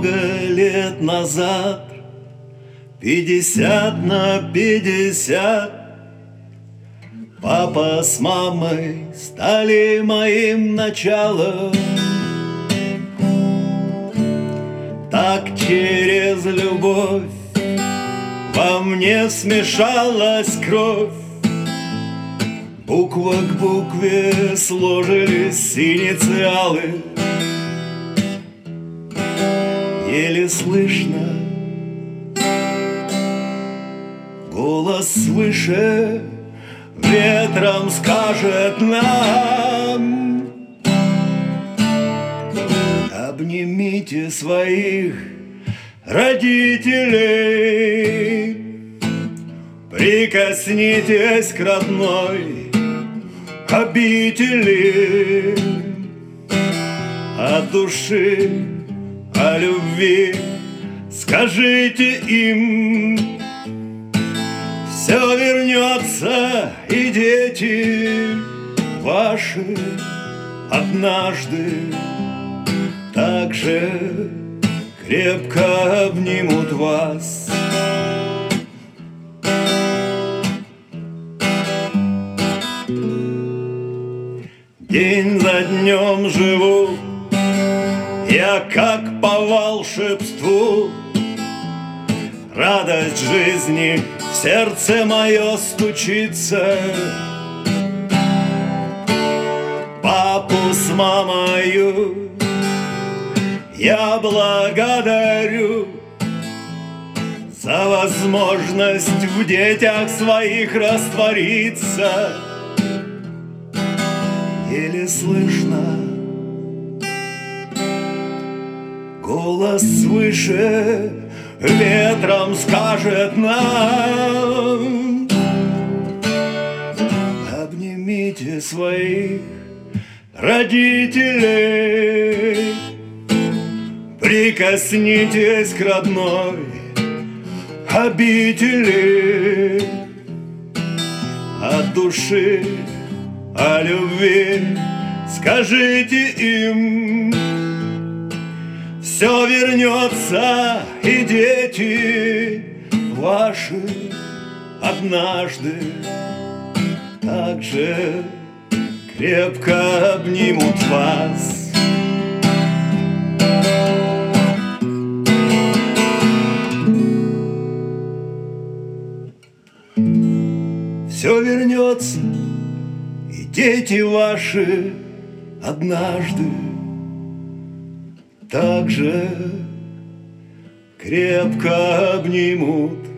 много лет назад, 50/50, папа с мамой стали моим началом. Так через любовь во мне смешалась кровь, буква к букве сложились инициалы. Еле слышно голос свыше ветром скажет нам: обнимите своих родителей, прикоснитесь к родной обители, от души, о любви скажите им. Все вернется, и дети ваши однажды так же крепко обнимут вас. День за днем живу я, как по волшебству, радость жизни в сердце мое стучится. Папу с мамою я благодарю за возможность в детях своих раствориться. Еле слышно голос свыше ветром скажет нам: обнимите своих родителей, прикоснитесь к родной обители, от души, о любви скажите им. Все вернется, и дети ваши однажды так же крепко обнимут вас. Все вернется, и дети ваши однажды так же крепко обнимут